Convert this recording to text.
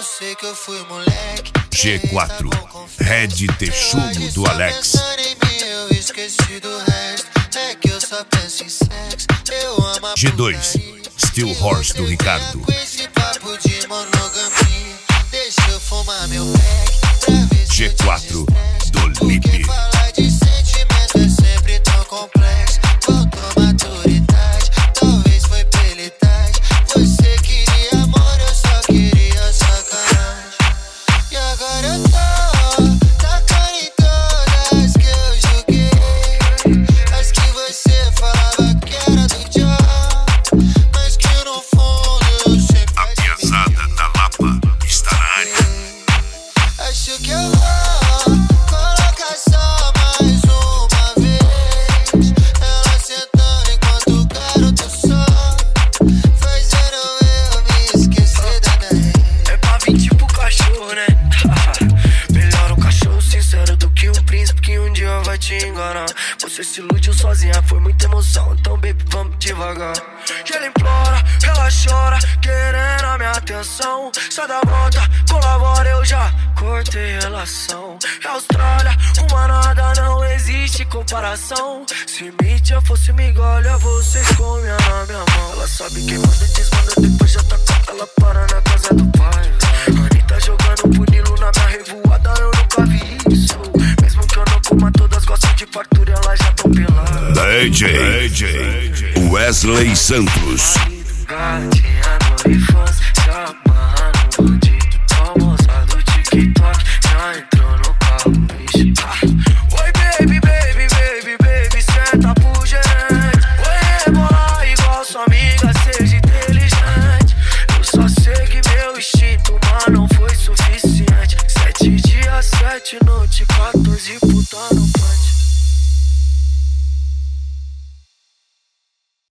sei que eu fui moleque. G4, Red Texugo do Alex. Eu esqueci do resto, é que eu só penso em sexo. Eu amo a G2, Steel Horse do Ricardo. com esse papo de monogamia, deixa eu fumar meu pack pra ver se G4 do Lipe. porque falar de sentimento é sempre tão complexo. Faltou maturidade, talvez foi pela idade. Você queria amor, eu só queria sacanagem. E agora eu tô tacando em todas que eu joguei. As que você falava que era do John, mas que no fundo eu sempre A piazada da Lapa está na área. acho que eu vou colocar só mais uma vez. Ela sentando enquanto o garoto sobe, fazendo eu me esquecer da minha ex. É pra vir tipo cachorro, né? Melhor um cachorro sincero do que um príncipe que um dia vai te enganar. Você se iludiu sozinha, foi muita emoção, então baby, vamos devagar. E ela implora, ela chora, querendo a minha atenção. Sai da volta, colabora, eu já cortei relação. É Austrália, uma nada, não existe comparação. Se mídia fosse migolha, vocês comem na minha mão. Ela sabe que manda e desmanda, depois já tá com ela para na casa do pai. Anitta jogando punilo na minha revoada, eu nunca vi isso. Mesmo que eu não coma todas, gostam de fartura, elas já tão peladas. DJ Wesley Santos. Gatinha no OnlyFans, se amarra no bandido. Famosa do TikTok, já entrou no carro, bicho. Oi baby, baby, baby, baby, senta pro gerente. Oi rebolar igual sua amiga, seja inteligente. Eu só sei que meu instinto, mas não foi suficiente. 7 dias, 7 noites, 14 puta no